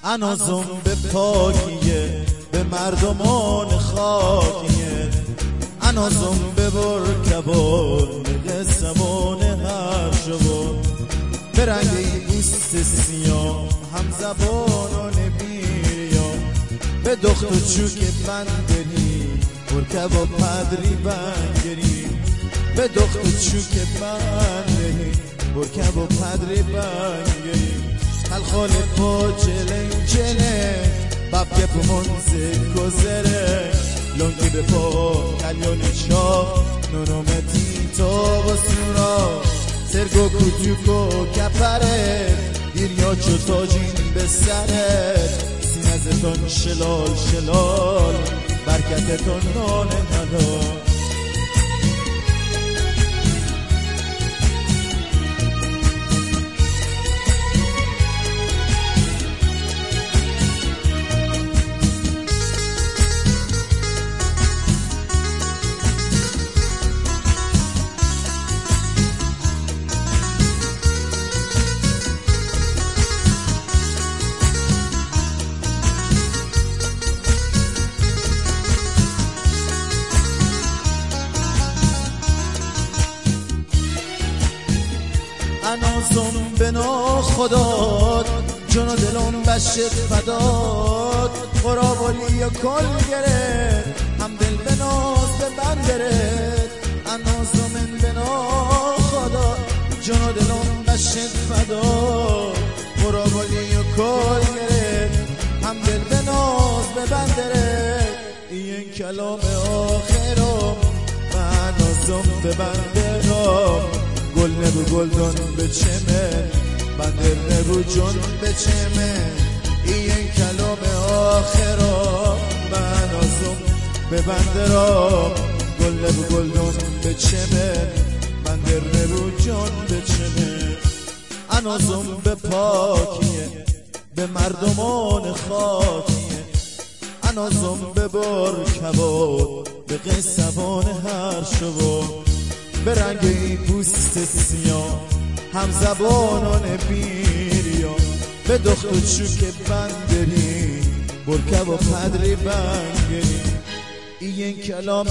انازم به پاکیه به مردمان خاکیه، انازم به برکبان به قصبان هر شبان، به رنگ بوست سیاه هم زبانان بیریان، به دخت و چوک بندری برکب و پدری بنگری، به دخت و چوک بندری برکب و پدری بنگری، خلخال پا چلنگ چلنگ ببگه پو منزه کزره، لنگی به پا کلیون چاپ نونومتی تا و سورا، سرگو کتوکو کپره دیریا چو تاجین به سره، سینزتون شلال شلال برکتتون نان ندار. انازم به ناخداد جون و دلون بشت فداد، قرابالی و کل گرد هم دل به ناز به بندرد، انازم به ناخداد جون و دلون بشت فداد، قرابالی و کل گرد هم دل به ناز به بندرد، این کلام آخرم انازم به بندرم، گل نبو گلدان به چمن بندر نبو جون به چمن، این کلام آخرام من آزم به بندرام، گل نبو گلدان به چمن بندر نبو جون به چمن، انازم به پاکیه به مردمان خاکیه، انازم به برکباد به قصبان هر شبان، به رنگ پوست سیاه هم زبانان بیریا، به دخت و چوک بندری برکب و پدری بنگری، این کلام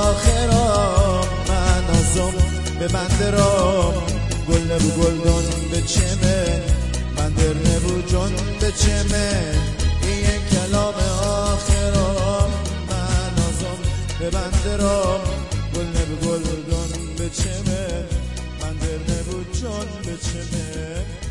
آخرام من آزم به بندرام، گل نبو گلدان به چمن بندر نبو جون به چمن، این کلام آخرام من آزم به بندرام، گل نبو گلدان به چمن بندر نبو جان به چمن.